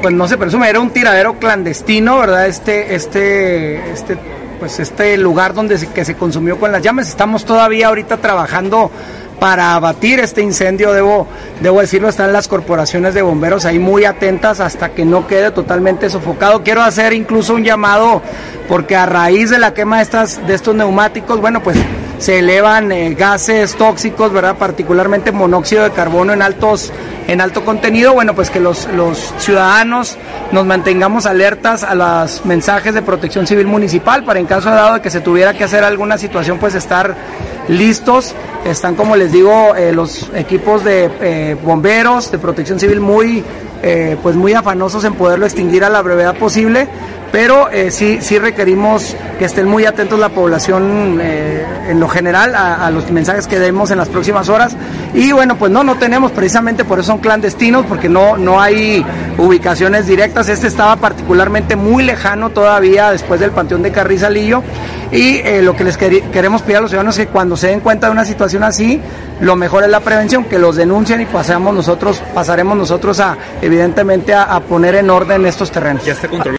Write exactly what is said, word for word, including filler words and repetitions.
pues no se presume, era un tiradero clandestino, ¿verdad? Este, este, este, pues este lugar donde se, que se consumió con las llamas. Estamos todavía ahorita trabajando para abatir este incendio, debo, debo decirlo, están las corporaciones de bomberos ahí muy atentas hasta que no quede totalmente sofocado. Quiero hacer incluso un llamado, porque a raíz de la quema de, estas, de estos neumáticos, bueno, pues se elevan eh, gases tóxicos, ¿verdad? Particularmente monóxido de carbono en altos, en alto contenido. Bueno, pues que los, los ciudadanos nos mantengamos alertas a los mensajes de Protección Civil Municipal para, en caso dado de que se tuviera que hacer alguna situación, pues estar listos. Están, como les digo, eh, los equipos de eh, bomberos, de Protección Civil muy, eh, pues muy afanosos en poderlo extinguir a la brevedad posible, pero eh, sí, sí requerimos que estén muy atentos la población eh, en lo general a, a los mensajes que demos en las próximas horas. Y bueno, pues no, no tenemos, precisamente por eso son clandestinos, porque no, no hay ubicaciones directas. Este estaba particularmente muy lejano todavía después del Panteón de Carrizalillo. Y eh, lo que les quer- queremos pedir a los ciudadanos es que cuando se den cuenta de una situación así, lo mejor es la prevención, que los denuncien y pasamos nosotros, pasaremos nosotros a, evidentemente, a, a poner en orden estos terrenos. Ya está controlado.